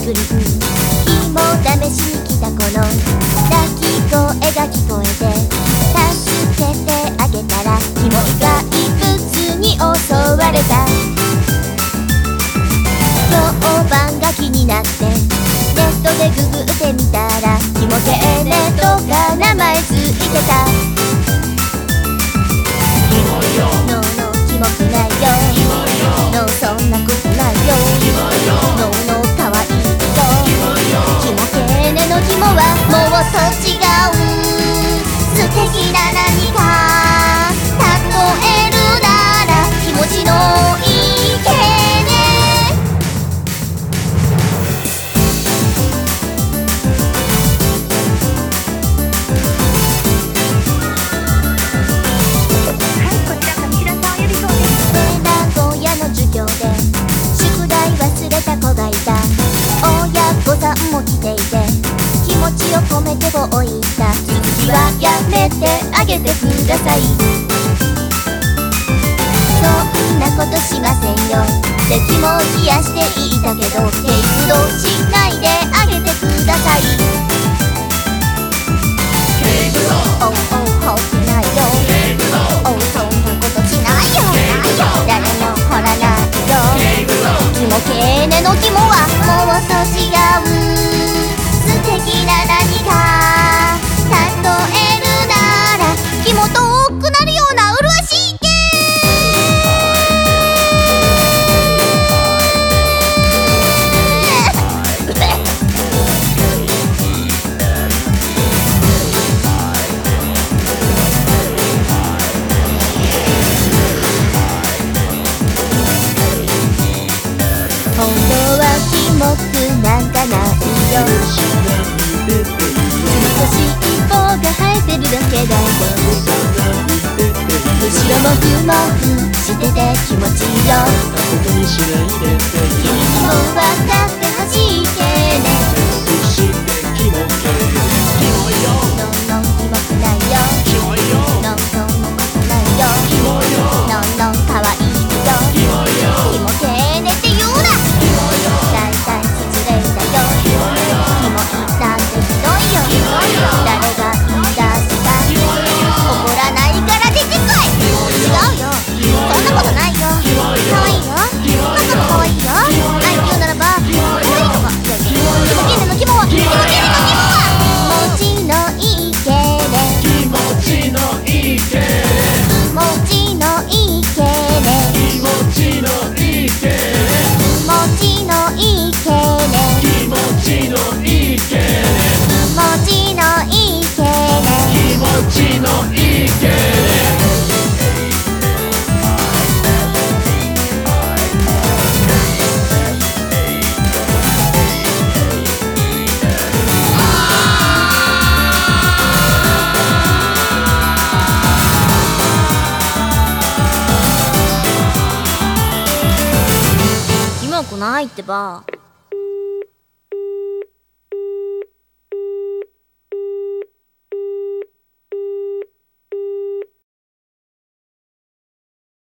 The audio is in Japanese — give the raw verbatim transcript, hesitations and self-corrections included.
リン肝試しに来たこの泣き声が聞こえて助けてあげたらキモい怪物に襲われた。評判が気になってネットでググってみたらキモ系ネットが名前ついてた。 キモいよノーノーキモくないよノーそんなことないよノーノーかわいいよキモ系ネのキモはもっと違う素敵な何か例えるなら気持ちのいい系ネ。宿題忘れた子がいた。親御さんも来ていて気持ちを込めてこう言った。続きはやめてあげてください。そんなことしませんよって気も冷やしていたけどテイクドしないであげてください。おうおうほっぺないよおうそんなことしないよないよ誰もほらないよキモ系ネのキモはもっと違う素敵な何か例えるならキモ遠くなるような麗しい系。本当はキモくなんかないよ少し一方が生えてるだけだよ後ろもふもふしてて気持ちいいよ君にも分かってほしいけねノンノンキモくないよノンそんなことないよノンノンかわいいよキモ系ねって言うな大体失礼だよキモいなんてひどいよ誰が言い出した怒らないから出てこい。違うよそんなことないよかわいいよパパもかわいいよあえて言うならばかわいいとかいやキモ系ネのキモはキモ系ネのキモは気持ちのいい系ね気持ちのいい系気持ちのいい系ね気持ちのいい系気持ちのいい系ね気持ちのいい系気持ちのいい系ね気持ちのいい系キモくないってば。